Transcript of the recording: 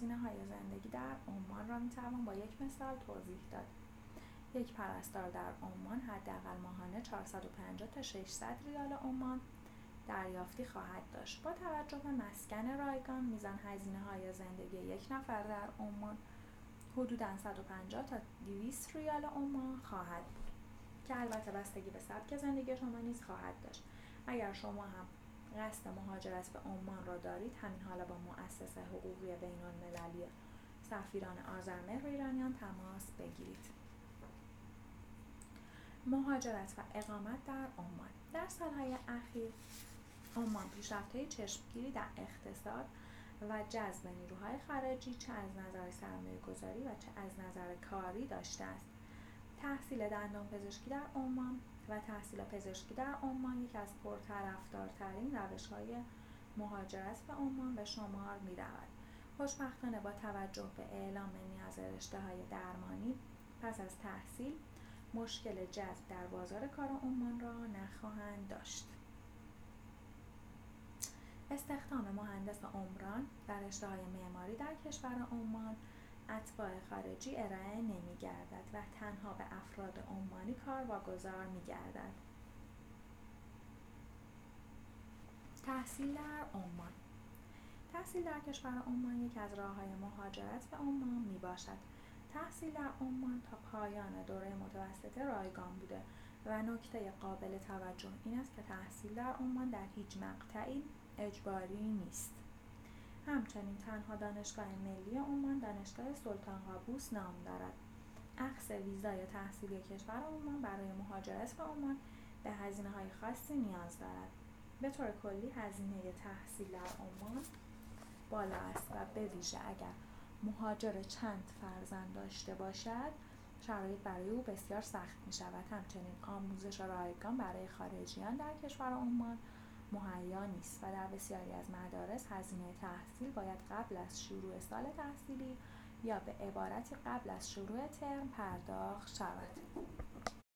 هزینه‌های زندگی در عمان را می‌توان با یک مثال توضیح داد. یک پرستار در عمان حداقل ماهانه 450 تا 600 ریال عمان دریافتی خواهد داشت. با توجه به مسکن رایگان، میزان هزینه‌های زندگی یک نفر در عمان حدوداً 150 تا 200 ریال عمان خواهد بود که البته بستگی به سبک زندگی شما نیز خواهد داشت. اگر شما هم قصد مهاجرت به عمان را دارید، همین حالا با مؤسسه حقوقی بین‌المللی سفیران آذرمهر ایرانیان تماس بگیرید. مهاجرت و اقامت در عمان. در سالهای اخیر عمان پیشرفت‌های چشمگیری در اقتصاد و جذب نیروهای خارجی چه از نظر سرمایه‌گذاری و چه از نظر کاری داشته است. تحصیل دندانپزشکی در عمان و تحصیل پزشکی در عمان یکی از پرطرفدارترین روش‌های مهاجرت به عمان به شمار می‌رود. خوشبختانه با توجه به اعلام نیاز رشته‌های درمانی پس از تحصیل، مشکل جذب در بازار کار عمان را نخواهند داشت. استخدام مهندس عمران در رشته‌های معماری در کشور عمان اتباع خارجی ارائه نمی‌گردد و تنها به افراد عمانی کار واگذار می‌گردد. تحصیل در عمان. تحصیل در کشور عمان یکی از راه‌های مهاجرت به عمان میباشد. تحصیل در عمان تا پایان دوره متوسطه رایگان بوده و نکته قابل توجه این است که تحصیل در عمان در هیچ مقطعی اجباری نیست. همچنین تنها دانشگاه ملی عمان دانشگاه سلطان قابوس نام دارد. اخذ ویزای تحصیلی کشور عمان برای مهاجرت به عمان به هزینه‌های خاصی نیاز دارد. به طور کلی هزینه تحصیل در عمان بالا است و به ویژه اگر مهاجر چند فرزند داشته باشد، شرایط برای او بسیار سخت می شود. همچنین آموزش رایگان برای خارجیان در کشور عمان مهیا نیست و در بسیاری از مدارس هزینه تحصیل باید قبل از شروع سال تحصیلی یا به عبارتی قبل از شروع ترم پرداخت شود.